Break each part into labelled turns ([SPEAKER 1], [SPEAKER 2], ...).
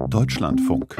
[SPEAKER 1] Deutschlandfunk.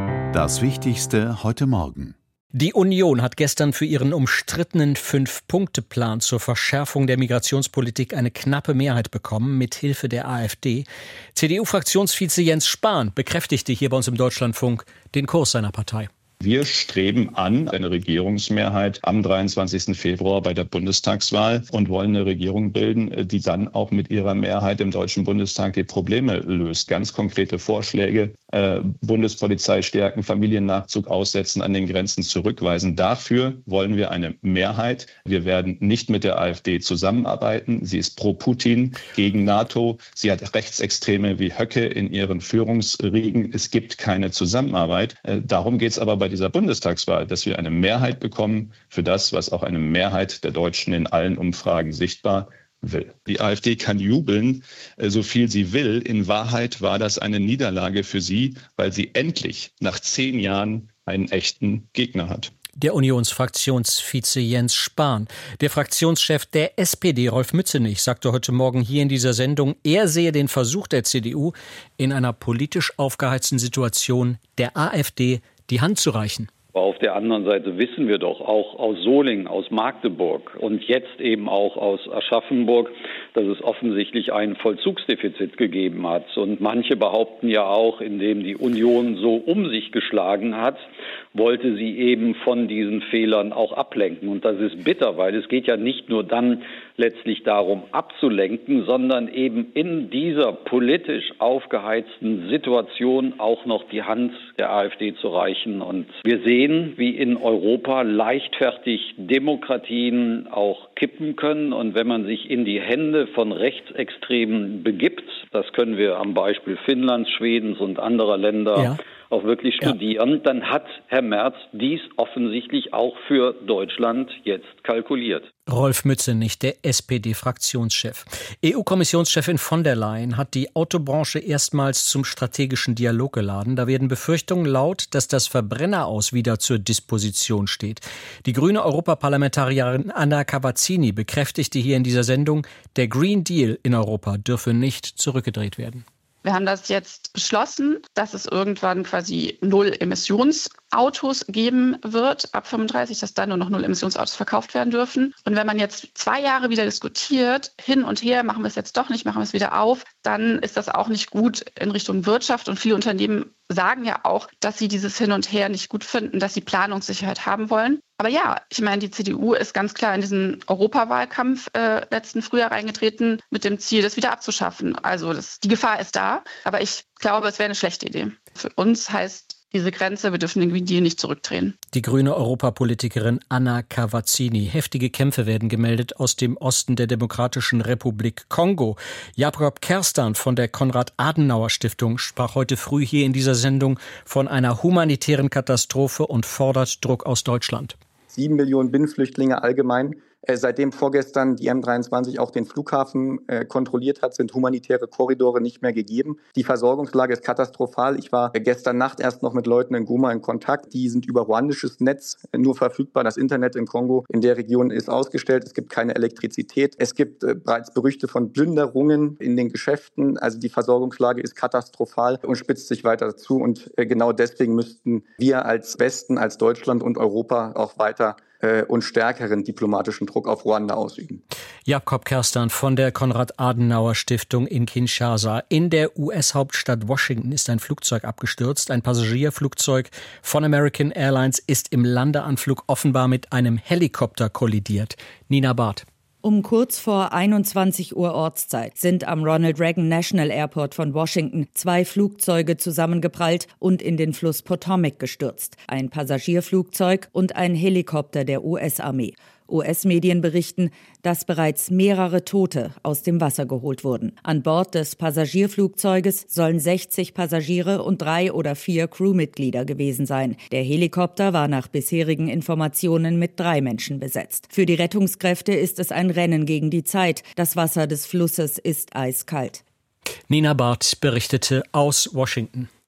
[SPEAKER 1] Das Wichtigste heute Morgen.
[SPEAKER 2] Die Union hat gestern für ihren umstrittenen 5-Punkte-Plan zur Verschärfung der Migrationspolitik eine knappe Mehrheit bekommen, mit Hilfe der AfD. CDU-Fraktionsvize Jens Spahn bekräftigte hier bei uns im Deutschlandfunk den Kurs seiner Partei.
[SPEAKER 3] Wir streben an eine Regierungsmehrheit am 23. Februar bei der Bundestagswahl und wollen eine Regierung bilden, die dann auch mit ihrer Mehrheit im Deutschen Bundestag die Probleme löst. Ganz konkrete Vorschläge: Bundespolizei stärken, Familiennachzug aussetzen, an den Grenzen zurückweisen. Dafür wollen wir eine Mehrheit. Wir werden nicht mit der AfD zusammenarbeiten. Sie ist pro Putin, gegen NATO. Sie hat Rechtsextreme wie Höcke in ihren Führungsriegen. Es gibt keine Zusammenarbeit. Darum geht es aber bei dieser Bundestagswahl, dass wir eine Mehrheit bekommen für das, was auch eine Mehrheit der Deutschen in allen Umfragen sichtbar will. Die AfD kann jubeln, so viel sie will. In Wahrheit war das eine Niederlage für sie, weil sie endlich nach 10 Jahren einen echten Gegner hat.
[SPEAKER 2] Der Unionsfraktionsvize Jens Spahn. Der Fraktionschef der SPD, Rolf Mützenich, sagte heute Morgen hier in dieser Sendung, er sehe den Versuch der CDU, in einer politisch aufgeheizten Situation der AfD die Hand zu reichen.
[SPEAKER 4] Auf der anderen Seite wissen wir doch auch aus Solingen, aus Magdeburg und jetzt eben auch aus Aschaffenburg, dass es offensichtlich ein Vollzugsdefizit gegeben hat. Und manche behaupten ja auch, indem die Union so um sich geschlagen hat, wollte sie eben von diesen Fehlern auch ablenken. Und das ist bitter, weil es geht ja nicht nur dann letztlich darum abzulenken, sondern eben in dieser politisch aufgeheizten Situation auch noch die Hand der AfD zu reichen. Und wir sehen, wie in Europa leichtfertig Demokratien auch kippen können. Und wenn man sich in die Hände von Rechtsextremen begibt, das können wir am Beispiel Finnlands, Schwedens und anderer Länder auch wirklich studieren, dann hat Herr Merz dies offensichtlich auch für Deutschland jetzt kalkuliert.
[SPEAKER 2] Rolf Mützenich, der SPD-Fraktionschef. EU-Kommissionschefin von der Leyen hat die Autobranche erstmals zum strategischen Dialog geladen. Da werden Befürchtungen laut, dass das Verbrenneraus wieder zur Disposition steht. Die grüne Europaparlamentarierin Anna Cavazzini bekräftigte hier in dieser Sendung, der Green Deal in Europa dürfe nicht zurückgedreht werden.
[SPEAKER 5] Wir haben das jetzt beschlossen, dass es irgendwann quasi Null-Emissionsautos geben wird, ab 35, dass dann nur noch Null-Emissionsautos verkauft werden dürfen. Und wenn man jetzt 2 Jahre wieder diskutiert, hin und her, machen wir es jetzt doch nicht, machen wir es wieder auf, dann ist das auch nicht gut in Richtung Wirtschaft. Und viele Unternehmen sagen ja auch, dass sie dieses Hin und Her nicht gut finden, dass sie Planungssicherheit haben wollen. Aber ja, ich meine, die CDU ist ganz klar in diesen Europawahlkampf letzten Frühjahr reingetreten mit dem Ziel, das wieder abzuschaffen. Also die Gefahr ist da, aber ich glaube, es wäre eine schlechte Idee. Für uns heißt diese Grenze, wir dürfen den Green Deal nicht zurückdrehen.
[SPEAKER 2] Die grüne Europapolitikerin Anna Cavazzini. Heftige Kämpfe werden gemeldet aus dem Osten der Demokratischen Republik Kongo. Jakob Kerstan von der Konrad-Adenauer-Stiftung sprach heute früh hier in dieser Sendung von einer humanitären Katastrophe und fordert Druck aus Deutschland.
[SPEAKER 6] 7 Millionen Binnenflüchtlinge allgemein. Seitdem vorgestern die M23 auch den Flughafen kontrolliert hat, sind humanitäre Korridore nicht mehr gegeben. Die Versorgungslage ist katastrophal. Ich war gestern Nacht erst noch mit Leuten in Goma in Kontakt. Die sind über ruandisches Netz nur verfügbar. Das Internet in Kongo in der Region ist ausgestellt. Es gibt keine Elektrizität. Es gibt bereits Gerüchte von Plünderungen in den Geschäften. Also die Versorgungslage ist katastrophal und spitzt sich weiter zu. Und genau deswegen müssten wir als Westen, als Deutschland und Europa auch weiter und stärkeren diplomatischen Druck auf Ruanda ausüben.
[SPEAKER 2] Jakob Kerstan von der Konrad-Adenauer-Stiftung in Kinshasa. In der US-Hauptstadt Washington ist ein Flugzeug abgestürzt. Ein Passagierflugzeug von American Airlines ist im Landeanflug offenbar mit einem Helikopter kollidiert. Nina Barth.
[SPEAKER 7] Um kurz vor 21 Uhr Ortszeit sind am Ronald Reagan National Airport von Washington 2 Flugzeuge zusammengeprallt und in den Fluss Potomac gestürzt. Ein Passagierflugzeug und ein Helikopter der US-Armee. US-Medien berichten, dass bereits mehrere Tote aus dem Wasser geholt wurden. An Bord des Passagierflugzeuges sollen 60 Passagiere und 3 oder 4 Crewmitglieder gewesen sein. Der Helikopter war nach bisherigen Informationen mit 3 Menschen besetzt. Für die Rettungskräfte ist es ein Rennen gegen die Zeit. Das Wasser des Flusses ist eiskalt.
[SPEAKER 2] Nina Barth berichtete aus Washington.